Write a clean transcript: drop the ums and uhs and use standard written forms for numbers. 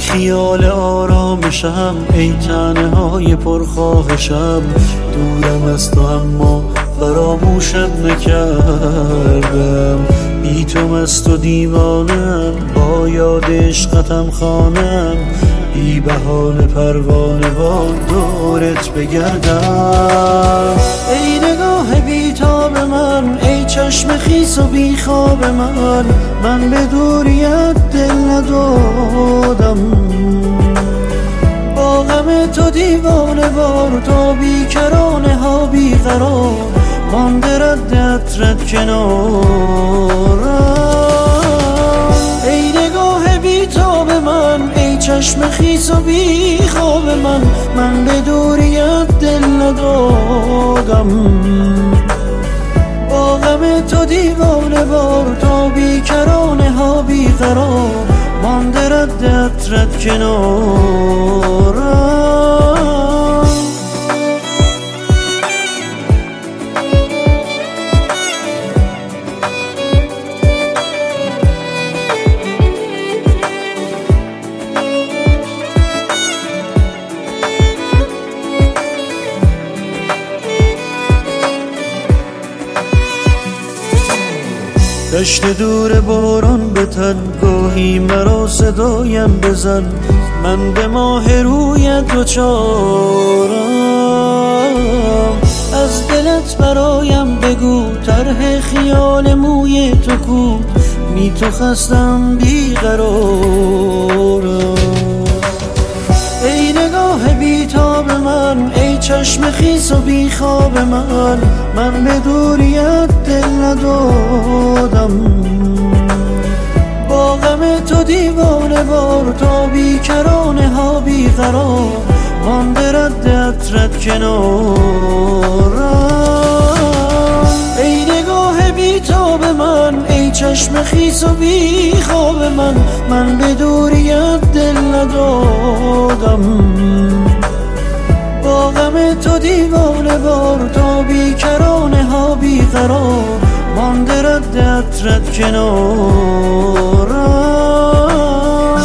خیال آرامشم، ای تنهای پرخواهشم. دورم از تو اما فراموشت نکردم، بی تو مست و دیوانم، با یاد عشقتم خانم. بی بهانه پروانه وار دورت بگردم. ای نگاه بیتاب من، ای چشم خیس و بی خواب من به دوریت دل ندادم. با غم تو دیوانه وار، تا بیکرانه ها بیقرار، مانده رد عطرت کنارم. ای نگاه بیتاب من، ای چشم خیس و بی خواب من به دوریت دل ندادم. با غم تو دیوانه وار، تا بیکرانه ها بیقرار، مانده رد عطرت کنارم. دشت دور باران به تن، گاهی مرا صدایم بزن، من به ماه رویت دوچارم. از دلت برایم بگو، طرح خیال موی تو کو، بی تو خستم بیقرارم. ای نگاه بیتاب من، ای چشم خیس و بی خواب من به دوریت دل ندادم. با غم تو دیوانه وار، تا بیکرانه ها بیقرار، مانده رد عطرت کنارم. ای نگاه بیتاب من، ای چشم خیس و بی خواب من به دوریت دل ندادم. با غم تو دیوانه وار، تا بیکرانه ها بیقرار، مانده رد عطرت کنارم.